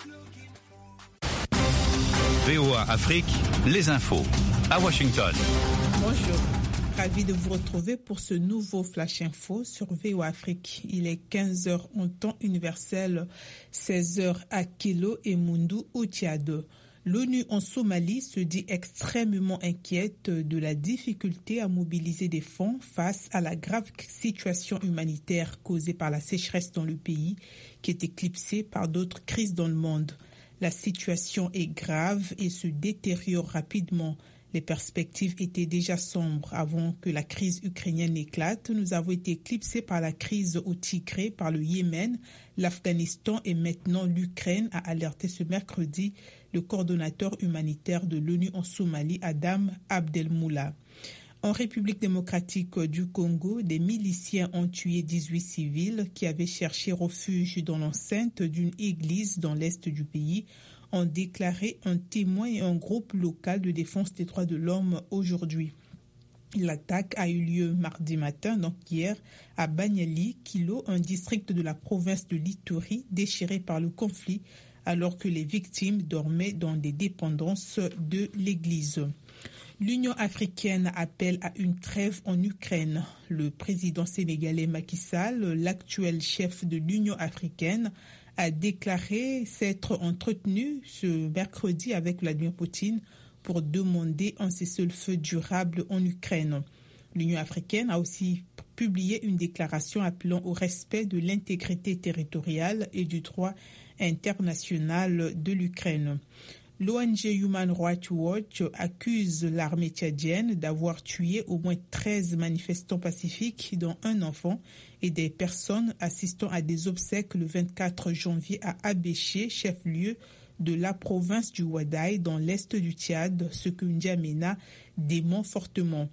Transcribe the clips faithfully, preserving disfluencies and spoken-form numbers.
V O A Afrique, les infos, à Washington. Bonjour, ravi de vous retrouver pour ce nouveau Flash Info sur V O A Afrique. Il est quinze heures en temps universel, seize heures à Kilo et Mundu au Tchad. L'ONU en Somalie se dit extrêmement inquiète de la difficulté à mobiliser des fonds face à la grave situation humanitaire causée par la sécheresse dans le pays, qui est éclipsée par d'autres crises dans le monde. La situation est grave et se détériore rapidement. Les perspectives étaient déjà sombres avant que la crise ukrainienne éclate. Nous avons été éclipsés par la crise au Tigré, par le Yémen, l'Afghanistan et maintenant l'Ukraine, a alerté ce mercredi le coordonnateur humanitaire de l'ONU en Somalie, Adam Abdelmoula. En République démocratique du Congo, des miliciens ont tué dix-huit civils qui avaient cherché refuge dans l'enceinte d'une église dans l'est du pays, ont déclaré un témoin et un groupe local de défense des droits de l'homme aujourd'hui. L'attaque a eu lieu mardi matin, donc hier, à Banyali, Kilo, un district de la province de l'Ituri déchiré par le conflit, alors que les victimes dormaient dans des dépendances de l'église. L'Union africaine appelle à une trêve en Ukraine. Le président sénégalais Macky Sall, l'actuel chef de l'Union africaine, a déclaré s'être entretenu ce mercredi avec Vladimir Poutine pour demander un cessez-le-feu durable en Ukraine. L'Union africaine a aussi publié une déclaration appelant au respect de l'intégrité territoriale et du droit international de l'Ukraine. L'O N G Human Rights Watch accuse l'armée tchadienne d'avoir tué au moins treize manifestants pacifiques, dont un enfant, et des personnes assistant à des obsèques le vingt-quatre janvier à Abéché, chef-lieu de la province du Ouaddaï, dans l'est du Tchad, ce que N'Djamena dément fortement.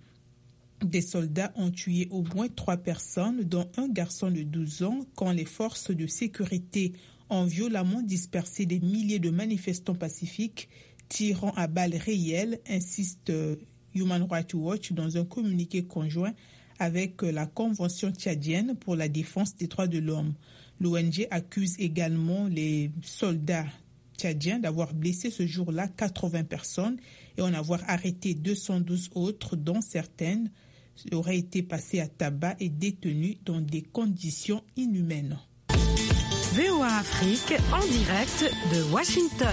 Des soldats ont tué au moins trois personnes, dont un garçon de douze ans, quand les forces de sécurité ont violemment dispersé des milliers de manifestants pacifiques, tirant à balles réelles, insiste Human Rights Watch dans un communiqué conjoint avec la Convention tchadienne pour la défense des droits de l'homme. L'O N G accuse également les soldats tchadiens d'avoir blessé ce jour-là quatre-vingts personnes et en avoir arrêté deux cent douze autres, dont certaines auraient été passées à tabac et détenues dans des conditions inhumaines. V O A Afrique en direct de Washington.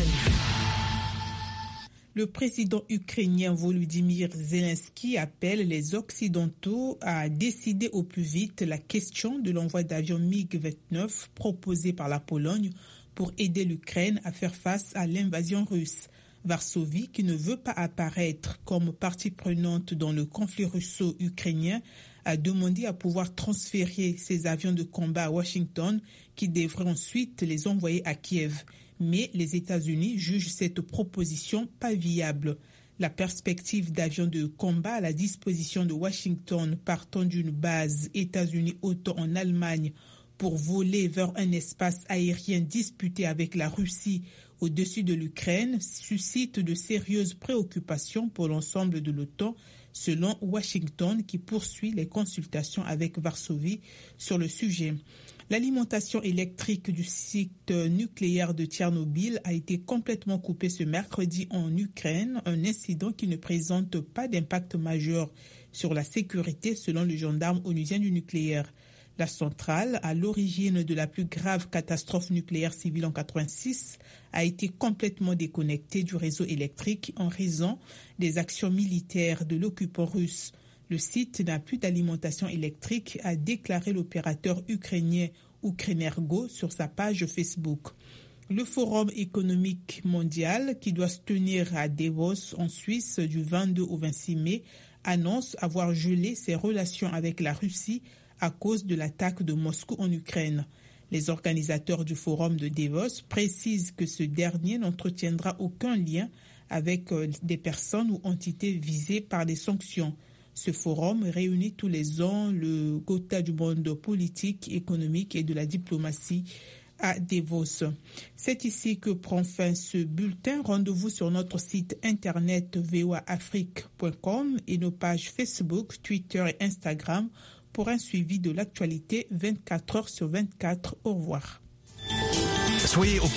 Le président ukrainien Volodymyr Zelensky appelle les Occidentaux à décider au plus vite la question de l'envoi d'avions MiG vingt-neuf proposé par la Pologne pour aider l'Ukraine à faire face à l'invasion russe. Varsovie, qui ne veut pas apparaître comme partie prenante dans le conflit russo-ukrainien, a demandé à pouvoir transférer ses avions de combat à Washington, qui devraient ensuite les envoyer à Kiev. Mais les États-Unis jugent cette proposition pas viable. La perspective d'avions de combat à la disposition de Washington partant d'une base États-Unis-O T A N en Allemagne pour voler vers un espace aérien disputé avec la Russie au-dessus de l'Ukraine suscite de sérieuses préoccupations pour l'ensemble de l'OTAN, selon Washington, qui poursuit les consultations avec Varsovie sur le sujet. L'alimentation électrique du site nucléaire de Tchernobyl a été complètement coupée ce mercredi en Ukraine, un incident qui ne présente pas d'impact majeur sur la sécurité, selon le gendarme onusien du nucléaire. La centrale, à l'origine de la plus grave catastrophe nucléaire civile en quatre-vingt-six, a été complètement déconnectée du réseau électrique en raison des actions militaires de l'occupant russe. Le site n'a plus d'alimentation électrique, a déclaré l'opérateur ukrainien Ukrenergo sur sa page Facebook. Le Forum économique mondial, qui doit se tenir à Davos en Suisse du vingt-deux au vingt-six mai, annonce avoir gelé ses relations avec la Russie à cause de l'attaque de Moscou en Ukraine. Les organisateurs du forum de Davos précisent que ce dernier n'entretiendra aucun lien avec des personnes ou entités visées par des sanctions. Ce forum réunit tous les ans le Gotha du monde politique, économique et de la diplomatie à Davos. C'est ici que prend fin ce bulletin. Rendez-vous sur notre site internet v o a afrique point com et nos pages Facebook, Twitter et Instagram pour un suivi de l'actualité vingt-quatre heures sur vingt-quatre. Au revoir. Soyez au